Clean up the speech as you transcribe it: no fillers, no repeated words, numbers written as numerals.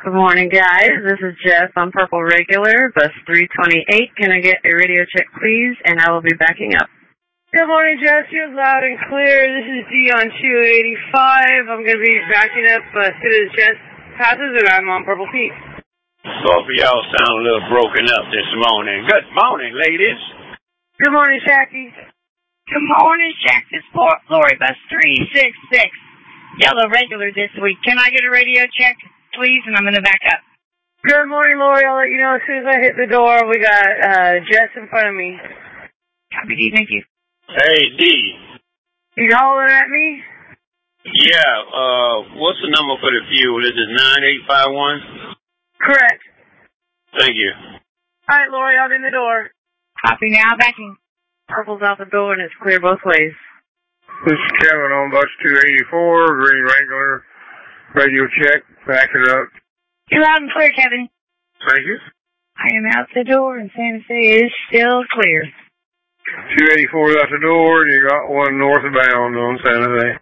Good morning, guys. This is Jess on Purple Regular, bus 328. Can I get a radio check, please? And I will be backing up. Good morning, Jess. You're loud and clear. This is D on 285. I'm going to be backing up as soon as Jess passes, and I'm on Purple Peak. Both of y'all sound a little broken up this morning. Good morning, ladies. Good morning, Shaki. Good morning, Jack. This is Lori, bus 366. Yellow Regular this week. Can I get a radio check, please? And I'm going to back up. Good morning, Lori. I'll let you know as soon as I hit the door. We got Jess in front of me. Copy, D. Thank you. Hey, D. You hollering at me? Yeah, what's the number for the fuel? Is it 9851? Correct. Thank you. All right, Lori, I'm in the door. Copy now, backing. Purple's out the door and it's clear both ways. This is Kevin on bus 284, Green Wrangler, radio check, backing up. You're loud and clear, Kevin. Thank you. I am out the door and Santa Fe is still clear. 284 is out the door, and you got one northbound on Santa Fe.